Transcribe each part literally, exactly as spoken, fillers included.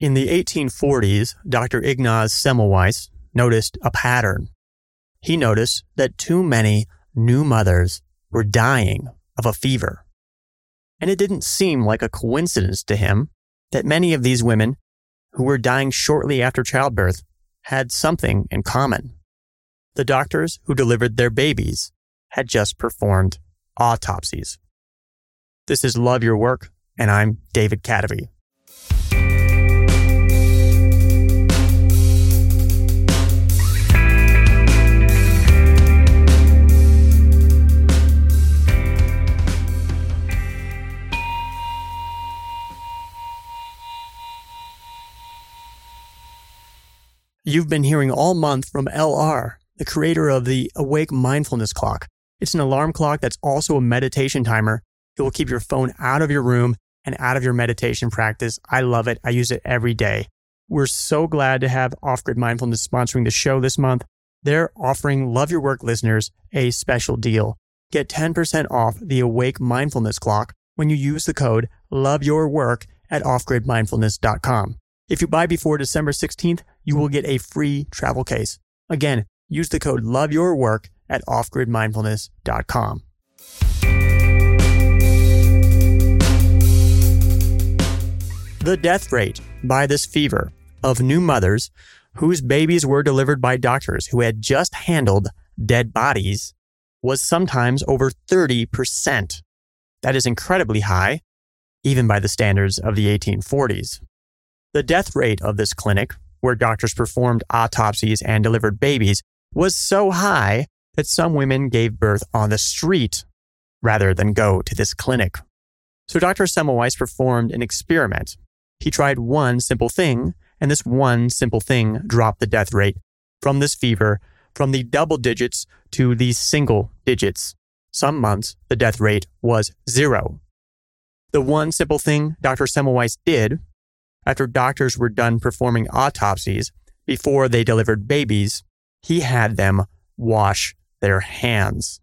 In the eighteen forties, Doctor Ignaz Semmelweis noticed a pattern. He noticed that too many new mothers were dying of a fever. And it didn't seem like a coincidence to him that many of these women who were dying shortly after childbirth had something in common. The doctors who delivered their babies had just performed autopsies. This is Love Your Work, and I'm David Cadavy. You've been hearing all month from L R, the creator of the Awake Mindfulness Clock. It's an alarm clock that's also a meditation timer. It will keep your phone out of your room and out of your meditation practice. I love it. I use it every day. We're so glad to have Off Grid Mindfulness sponsoring the show this month. They're offering Love Your Work listeners a special deal. Get ten percent off the Awake Mindfulness Clock when you use the code LOVEYOURWORK at off grid mindfulness dot com. If you buy before December sixteenth, you will get a free travel case. Again, use the code LOVEYOURWORK at off grid mindfulness dot com. The death rate by this fever of new mothers whose babies were delivered by doctors who had just handled dead bodies was sometimes over thirty percent. That is incredibly high, even by the standards of the eighteen forties. The death rate of this clinic, where doctors performed autopsies and delivered babies, was so high that some women gave birth on the street rather than go to this clinic. So Doctor Semmelweis performed an experiment. He tried one simple thing, and this one simple thing dropped the death rate from this fever from the double digits to the single digits. Some months, the death rate was zero. The one simple thing Doctor Semmelweis did after doctors were done performing autopsies before they delivered babies, he had them wash their hands.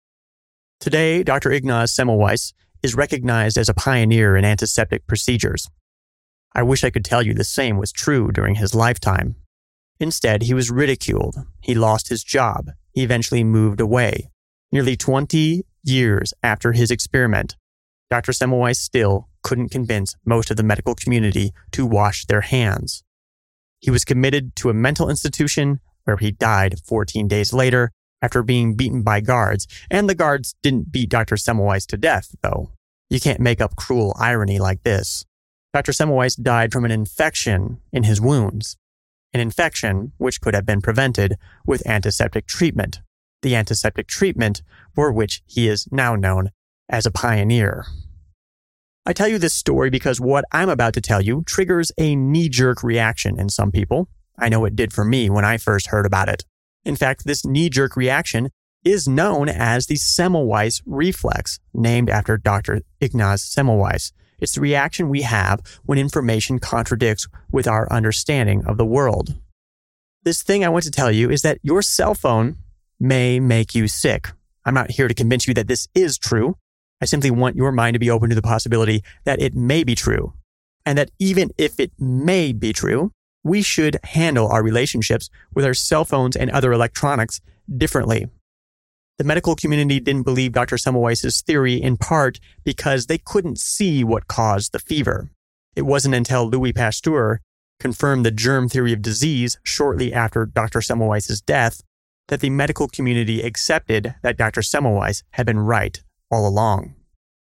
Today, Doctor Ignaz Semmelweis is recognized as a pioneer in antiseptic procedures. I wish I could tell you the same was true during his lifetime. Instead, he was ridiculed. He lost his job. He eventually moved away. Nearly twenty years after his experiment, Doctor Semmelweis still couldn't convince most of the medical community to wash their hands. He was committed to a mental institution where he died fourteen days later after being beaten by guards. And the guards didn't beat Doctor Semmelweis to death, though. You can't make up cruel irony like this. Doctor Semmelweis died from an infection in his wounds, an infection which could have been prevented with antiseptic treatment, the antiseptic treatment for which he is now known as a pioneer. I tell you this story because what I'm about to tell you triggers a knee-jerk reaction in some people. I know it did for me when I first heard about it. In fact, this knee-jerk reaction is known as the Semmelweis reflex, named after Doctor Ignaz Semmelweis. It's the reaction we have when information contradicts with our understanding of the world. This thing I want to tell you is that your cell phone may make you sick. I'm not here to convince you that this is true. I simply want your mind to be open to the possibility that it may be true, and that even if it may be true, we should handle our relationships with our cell phones and other electronics differently. The medical community didn't believe Doctor Semmelweis' theory in part because they couldn't see what caused the fever. It wasn't until Louis Pasteur confirmed the germ theory of disease shortly after Doctor Semmelweis' death that the medical community accepted that Doctor Semmelweis had been right all along.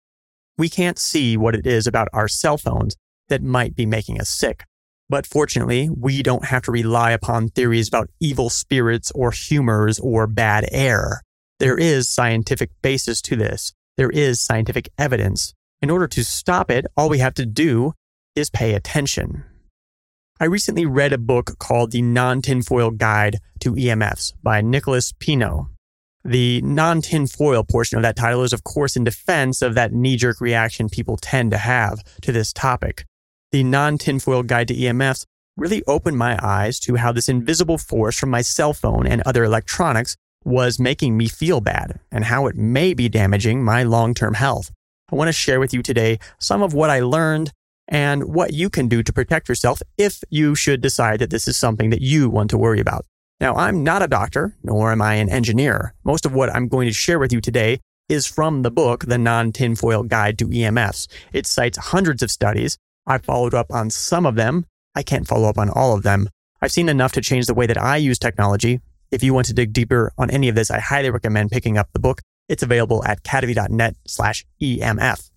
We can't see what it is about our cell phones that might be making us sick. But fortunately, we don't have to rely upon theories about evil spirits or humors or bad air. There is scientific basis to this. There is scientific evidence. In order to stop it, all we have to do is pay attention. I recently read a book called The Non-Tinfoil Guide to E M Fs by Nicholas Pino. The non-tinfoil portion of that title is, of course, in defense of that knee-jerk reaction people tend to have to this topic. The Non-Tinfoil Guide to E M Fs really opened my eyes to how this invisible force from my cell phone and other electronics was making me feel bad and how it may be damaging my long-term health. I want to share with you today some of what I learned and what you can do to protect yourself if you should decide that this is something that you want to worry about. Now, I'm not a doctor, nor am I an engineer. Most of what I'm going to share with you today is from the book, The Non-Tinfoil Guide to E M Fs. It cites hundreds of studies. I've followed up on some of them. I can't follow up on all of them. I've seen enough to change the way that I use technology. If you want to dig deeper on any of this, I highly recommend picking up the book. It's available at cadavy.net slash EMF.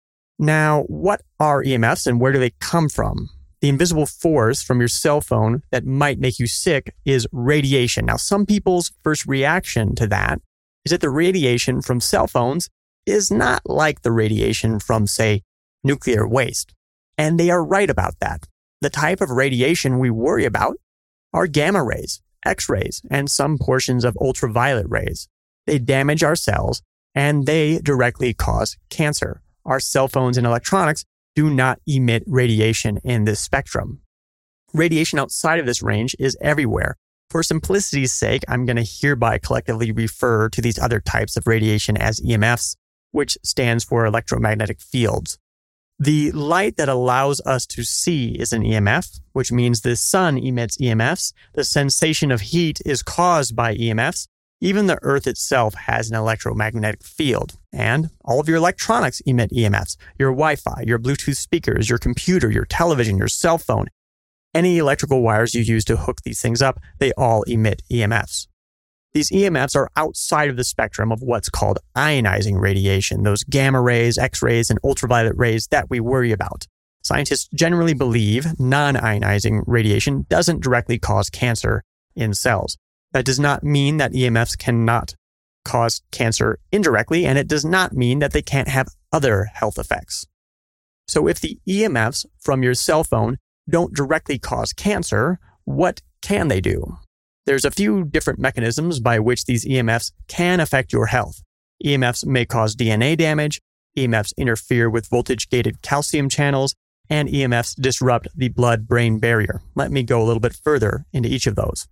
Now, what are E M Fs and where do they come from? The invisible force from your cell phone that might make you sick is radiation. Now, some people's first reaction to that is that the radiation from cell phones is not like the radiation from, say, nuclear waste. And they are right about that. The type of radiation we worry about are gamma rays, X-rays, and some portions of ultraviolet rays. They damage our cells, and they directly cause cancer. Our cell phones and electronics do not emit radiation in this spectrum. Radiation outside of this range is everywhere. For simplicity's sake, I'm going to hereby collectively refer to these other types of radiation as E M Fs, which stands for electromagnetic fields. The light that allows us to see is an E M F, which means the sun emits E M Fs. The sensation of heat is caused by E M Fs. Even the Earth itself has an electromagnetic field, and all of your electronics emit E M Fs. Your Wi-Fi, your Bluetooth speakers, your computer, your television, your cell phone. Any electrical wires you use to hook these things up, they all emit E M Fs. These E M Fs are outside of the spectrum of what's called ionizing radiation, those gamma rays, X-rays, and ultraviolet rays that we worry about. Scientists generally believe non-ionizing radiation doesn't directly cause cancer in cells. That does not mean that E M Fs cannot cause cancer indirectly, and it does not mean that they can't have other health effects. So if the E M Fs from your cell phone don't directly cause cancer, what can they do? There's a few different mechanisms by which these E M Fs can affect your health. E M Fs may cause D N A damage, E M Fs interfere with voltage-gated calcium channels, and E M Fs disrupt the blood-brain barrier. Let me go a little bit further into each of those.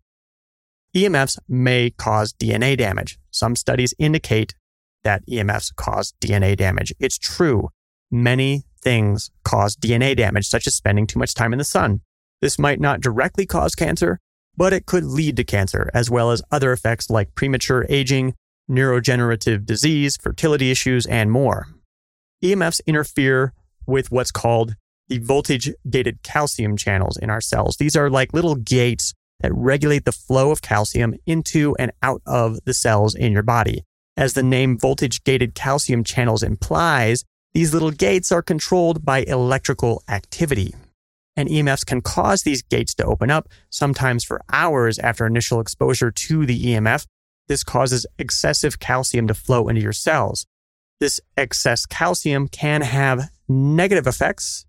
E M Fs may cause D N A damage. Some studies indicate that E M Fs cause D N A damage. It's true. Many things cause D N A damage, such as spending too much time in the sun. This might not directly cause cancer, but it could lead to cancer, as well as other effects like premature aging, neurodegenerative disease, fertility issues, and more. E M Fs interfere with what's called the voltage-gated calcium channels in our cells. These are like little gates that regulate the flow of calcium into and out of the cells in your body. As the name voltage-gated calcium channels implies, these little gates are controlled by electrical activity. And E M Fs can cause these gates to open up, sometimes for hours after initial exposure to the E M F. This causes excessive calcium to flow into your cells. This excess calcium can have negative effects,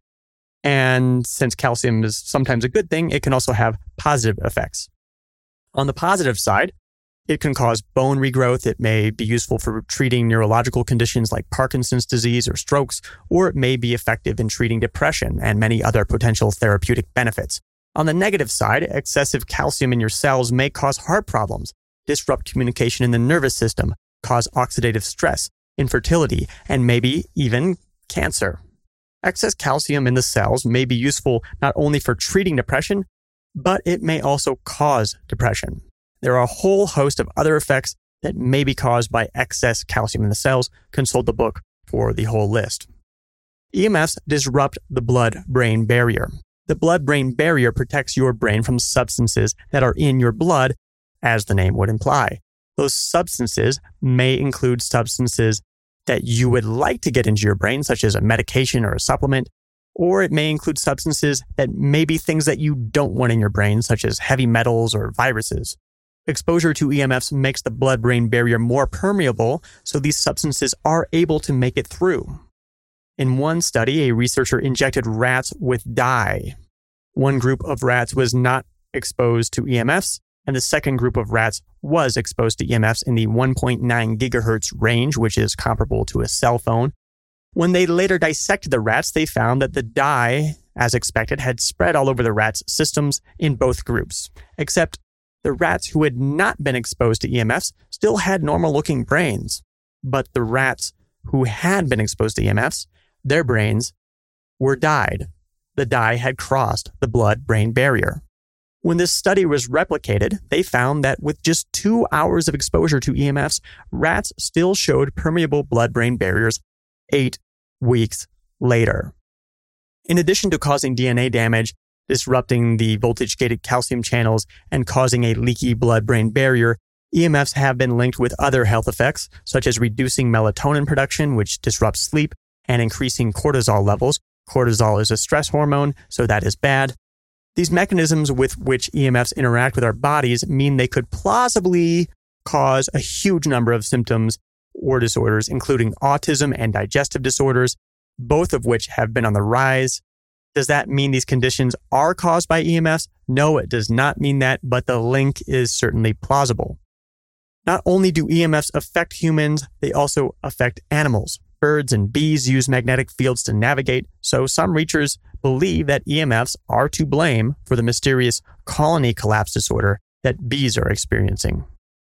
and since calcium is sometimes a good thing, it can also have positive effects. On the positive side, it can cause bone regrowth. It may be useful for treating neurological conditions like Parkinson's disease or strokes, or it may be effective in treating depression and many other potential therapeutic benefits. On the negative side, excessive calcium in your cells may cause heart problems, disrupt communication in the nervous system, cause oxidative stress, infertility, and maybe even cancer. Excess calcium in the cells may be useful not only for treating depression, but it may also cause depression. There are a whole host of other effects that may be caused by excess calcium in the cells. Consult the book for the whole list. E M Fs disrupt the blood-brain barrier. The blood-brain barrier protects your brain from substances that are in your blood, as the name would imply. Those substances may include substances that you would like to get into your brain, such as a medication or a supplement, or it may include substances that may be things that you don't want in your brain, such as heavy metals or viruses. Exposure to E M Fs makes the blood-brain barrier more permeable, so these substances are able to make it through. In one study, a researcher injected rats with dye. One group of rats was not exposed to E M Fs, and the second group of rats was exposed to E M Fs in the one point nine gigahertz range, which is comparable to a cell phone. When they later dissected the rats, they found that the dye, as expected, had spread all over the rats' systems in both groups, except the rats who had not been exposed to E M Fs still had normal-looking brains, but the rats who had been exposed to E M Fs, their brains were dyed. the dye had crossed the blood-brain barrier. When this study was replicated, they found that with just two hours of exposure to E M Fs, rats still showed permeable blood-brain barriers eight weeks later. In addition to causing D N A damage, disrupting the voltage-gated calcium channels, and causing a leaky blood-brain barrier, E M Fs have been linked with other health effects, such as reducing melatonin production, which disrupts sleep, and increasing cortisol levels. Cortisol is a stress hormone, so that is bad. These mechanisms with which E M Fs interact with our bodies mean they could plausibly cause a huge number of symptoms or disorders, including autism and digestive disorders, both of which have been on the rise. Does that mean these conditions are caused by E M Fs? No, it does not mean that, but the link is certainly plausible. Not only do E M Fs affect humans, they also affect animals. Birds and bees use magnetic fields to navigate, so some researchers believe that E M Fs are to blame for the mysterious colony collapse disorder that bees are experiencing.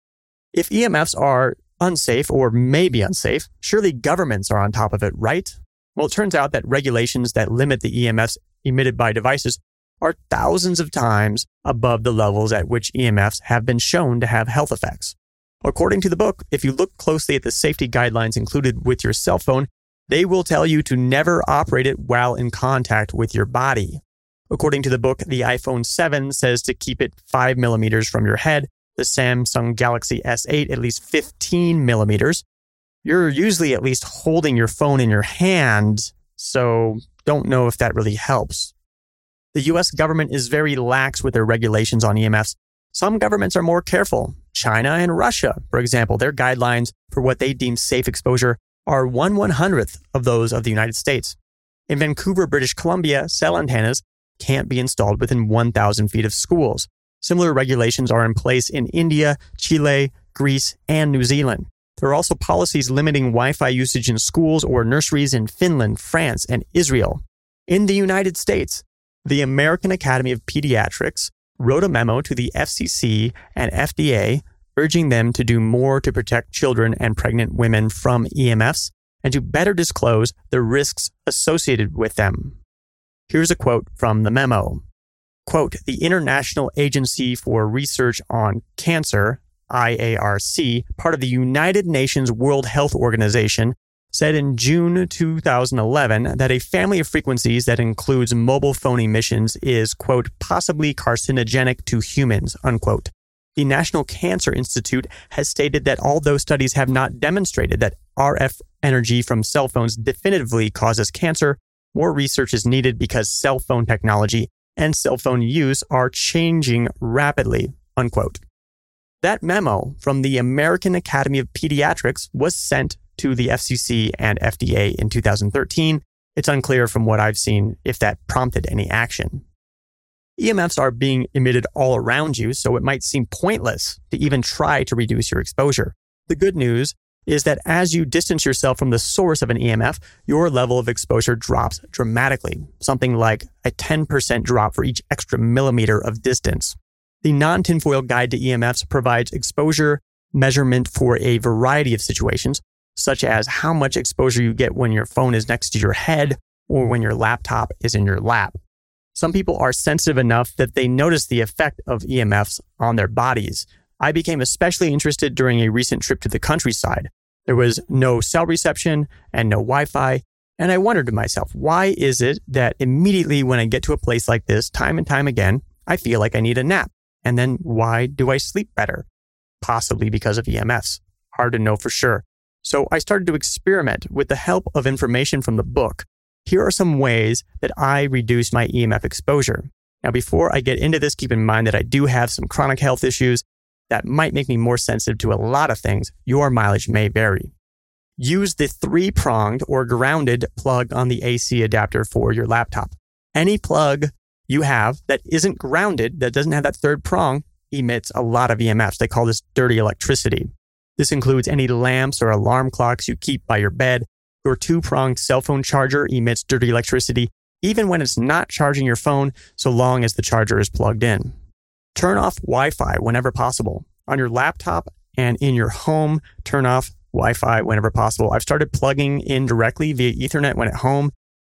If E M Fs are unsafe or maybe unsafe, surely governments are on top of it, right? Well, it turns out that regulations that limit the E M Fs emitted by devices are thousands of times above the levels at which E M Fs have been shown to have health effects. According to the book, if you look closely at the safety guidelines included with your cell phone, they will tell you to never operate it while in contact with your body. According to the book, the iPhone seven says to keep it five millimeters from your head, the Samsung Galaxy S eight at least fifteen millimeters. You're usually at least holding your phone in your hand, so don't know if that really helps. The U S government is very lax with their regulations on E M Fs. Some governments are more careful. China and Russia, for example, their guidelines for what they deem safe exposure are one one-hundredth of those of the United States. In Vancouver, British Columbia, cell antennas can't be installed within one thousand feet of schools. Similar regulations are in place in India, Chile, Greece, and New Zealand. There are also policies limiting Wi-Fi usage in schools or nurseries in Finland, France, and Israel. In the United States, the American Academy of Pediatrics wrote a memo to the F C C and F D A urging them to do more to protect children and pregnant women from E M Fs and to better disclose the risks associated with them. Here's a quote from the memo. Quote, the International Agency for Research on Cancer, I A R C, part of the United Nations World Health Organization, said in June two thousand eleven that a family of frequencies that includes mobile phone emissions is, quote, possibly carcinogenic to humans, unquote. The National Cancer Institute has stated that although studies have not demonstrated that R F energy from cell phones definitively causes cancer, more research is needed because cell phone technology and cell phone use are changing rapidly, unquote. That memo from the American Academy of Pediatrics was sent to the F C C and F D A in two thousand thirteen. It's unclear from what I've seen if that prompted any action. E M Fs are being emitted all around you, so it might seem pointless to even try to reduce your exposure. The good news is that as you distance yourself from the source of an E M F, your level of exposure drops dramatically, something like a ten percent drop for each extra millimeter of distance. The non-tinfoil guide to E M Fs provides exposure measurement for a variety of situations, such as how much exposure you get when your phone is next to your head or when your laptop is in your lap. Some people are sensitive enough that they notice the effect of E M Fs on their bodies. I became especially interested during a recent trip to the countryside. There was no cell reception and no Wi-Fi, and I wondered to myself, why is it that immediately when I get to a place like this, time and time again, I feel like I need a nap? And then why do I sleep better? Possibly because of E M Fs. Hard to know for sure. So I started to experiment with the help of information from the book. Here are some ways that I reduce my E M F exposure. Now, before I get into this, keep in mind that I do have some chronic health issues that might make me more sensitive to a lot of things. Your mileage may vary. Use the three-pronged or grounded plug on the A C adapter for your laptop. Any plug you have that isn't grounded, that doesn't have that third prong, emits a lot of E M Fs. They call this dirty electricity. This includes any lamps or alarm clocks you keep by your bed. Your two-pronged cell phone charger emits dirty electricity even when it's not charging your phone, so long as the charger is plugged in. Turn off Wi-Fi whenever possible. On your laptop and in your home, turn off Wi-Fi whenever possible. I've started plugging in directly via Ethernet when at home,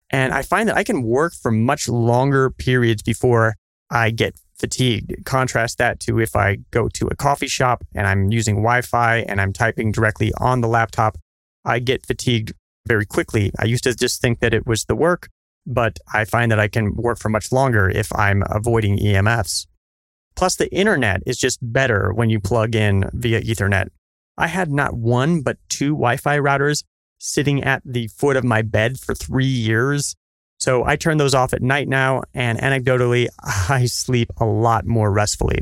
And I find that I can work for much longer periods before I get fatigued. Contrast that to if I go to a coffee shop and I'm using Wi-Fi and I'm typing directly on the laptop, I get fatigued very quickly. I used to just think that it was the work, but I find that I can work for much longer if I'm avoiding E M Fs. Plus, the internet is just better when you plug in via Ethernet. I had not one, but two Wi-Fi routers sitting at the foot of my bed for three years. So I turn those off at night now, and anecdotally, I sleep a lot more restfully.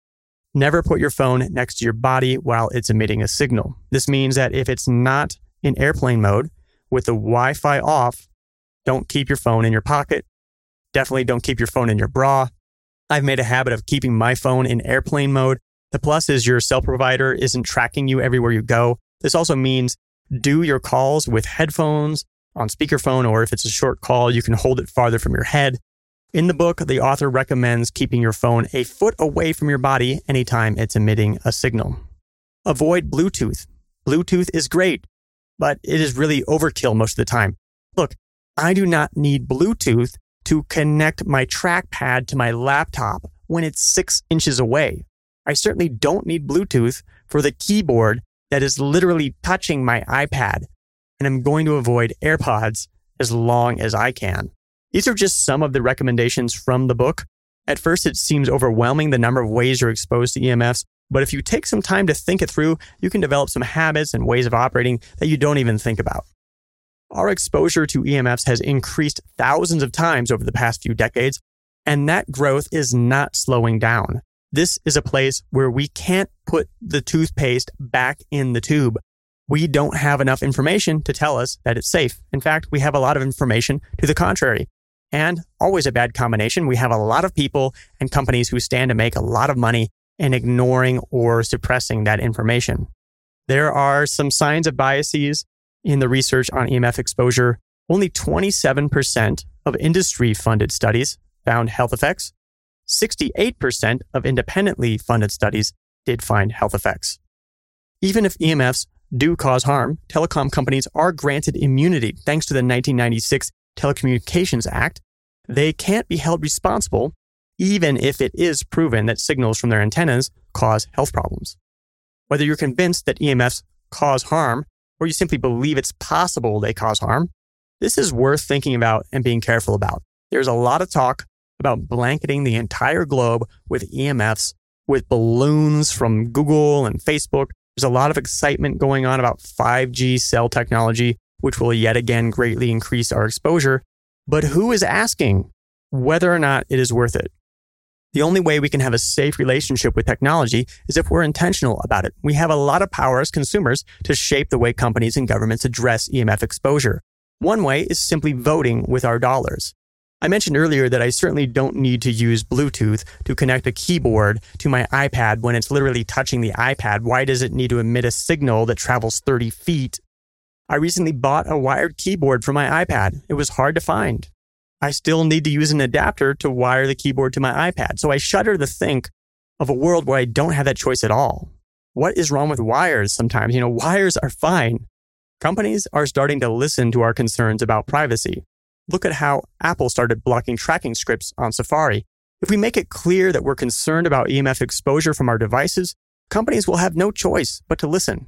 Never put your phone next to your body while it's emitting a signal. This means that if it's not in airplane mode with the Wi-Fi off, don't keep your phone in your pocket. Definitely don't keep your phone in your bra. I've made a habit of keeping my phone in airplane mode. The plus is your cell provider isn't tracking you everywhere you go. This also means do your calls with headphones, on speakerphone, or if it's a short call, you can hold it farther from your head. In the book, the author recommends keeping your phone a foot away from your body anytime it's emitting a signal. Avoid Bluetooth. Bluetooth is great, but it is really overkill most of the time. Look, I do not need Bluetooth to connect my trackpad to my laptop when it's six inches away. I certainly don't need Bluetooth for the keyboard that is literally touching my iPad, and I'm going to avoid AirPods as long as I can. These are just some of the recommendations from the book. At first, it seems overwhelming the number of ways you're exposed to E M Fs, but if you take some time to think it through, you can develop some habits and ways of operating that you don't even think about. Our exposure to E M Fs has increased thousands of times over the past few decades, and that growth is not slowing down. This is a place where we can't put the toothpaste back in the tube. We don't have enough information to tell us that it's safe. In fact, we have a lot of information to the contrary. And always a bad combination. We have a lot of people and companies who stand to make a lot of money in ignoring or suppressing that information. There are some signs of biases in the research on E M F exposure. Only twenty-seven percent of industry-funded studies found health effects. sixty-eight percent of independently funded studies did find health effects. Even if E M Fs do cause harm, telecom companies are granted immunity thanks to the nineteen ninety-six Telecommunications Act. They can't be held responsible even if it is proven that signals from their antennas cause health problems. Whether you're convinced that E M Fs cause harm or you simply believe it's possible they cause harm, this is worth thinking about and being careful about. There's a lot of talk about blanketing the entire globe with E M Fs, with balloons from Google and Facebook. There's a lot of excitement going on about five G cell technology, which will yet again greatly increase our exposure. But who is asking whether or not it is worth it? The only way we can have a safe relationship with technology is if we're intentional about it. We have a lot of power as consumers to shape the way companies and governments address E M F exposure. One way is simply voting with our dollars. I mentioned earlier that I certainly don't need to use Bluetooth to connect a keyboard to my iPad when it's literally touching the iPad. Why does it need to emit a signal that travels thirty feet? I recently bought a wired keyboard for my iPad. It was hard to find. I still need to use an adapter to wire the keyboard to my iPad. So I shudder to think of a world where I don't have that choice at all. What is wrong with wires sometimes? You know, wires are fine. Companies are starting to listen to our concerns about privacy. Look at how Apple started blocking tracking scripts on Safari. If we make it clear that we're concerned about E M F exposure from our devices, companies will have no choice but to listen.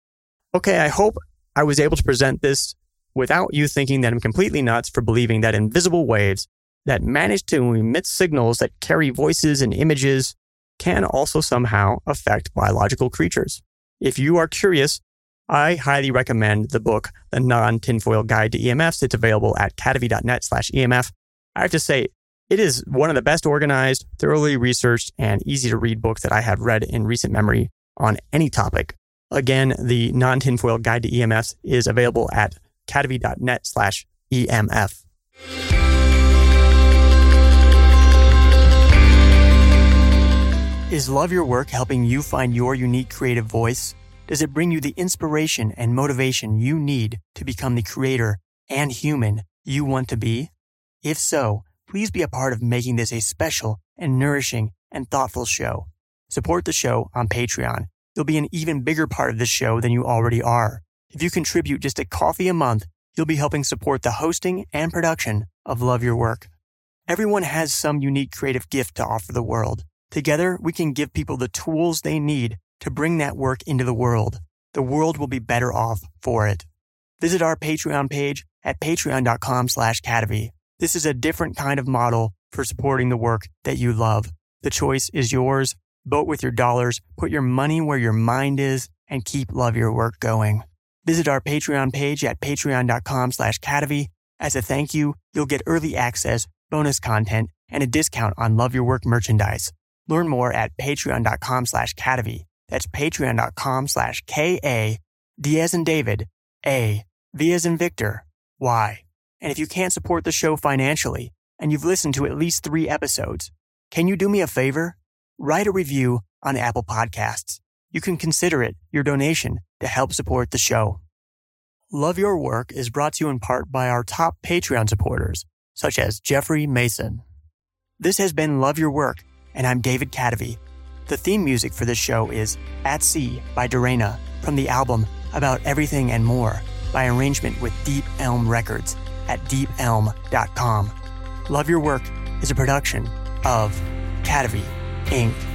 Okay, I hope I was able to present this without you thinking that I'm completely nuts for believing that invisible waves that manage to emit signals that carry voices and images can also somehow affect biological creatures. If you are curious, I highly recommend the book, The Non-Tinfoil Guide to E M Fs. It's available at kadavy.net slash EMF. I have to say, it is one of the best organized, thoroughly researched, and easy to read books that I have read in recent memory on any topic. Again, the Non-Tinfoil Guide to E M Fs is available at kadavy.net slash EMF. Is Love Your Work helping you find your unique creative voice? Does it bring you the inspiration and motivation you need to become the creator and human you want to be? If so, please be a part of making this a special and nourishing and thoughtful show. Support the show on Patreon. You'll be an even bigger part of this show than you already are. If you contribute just a coffee a month, you'll be helping support the hosting and production of Love Your Work. Everyone has some unique creative gift to offer the world. Together, we can give people the tools they need to bring that work into the world. The world will be better off for it. Visit our Patreon page at patreon.com slash Cadavy. This is a different kind of model for supporting the work that you love. The choice is yours. Vote with your dollars, put your money where your mind is, and keep Love Your Work going. Visit our Patreon page at patreon.com slash Cadavy. As a thank you, you'll get early access, bonus content, and a discount on Love Your Work merchandise. Learn more at patreon.com slash Cadavy. That's patreon.com slash K-A, D as in David, A, V as in Victor, Y. And if you can't support the show financially, and you've listened to at least three episodes, can you do me a favor? Write a review on Apple Podcasts. You can consider it your donation to help support the show. Love Your Work is brought to you in part by our top Patreon supporters, such as Jeffrey Mason. This has been Love Your Work, and I'm David Cadavy. The theme music for this show is At Sea by Dorena from the album About Everything and More by arrangement with Deep Elm Records at deep elm dot com. Love Your Work is a production of Cadavy, Incorporated.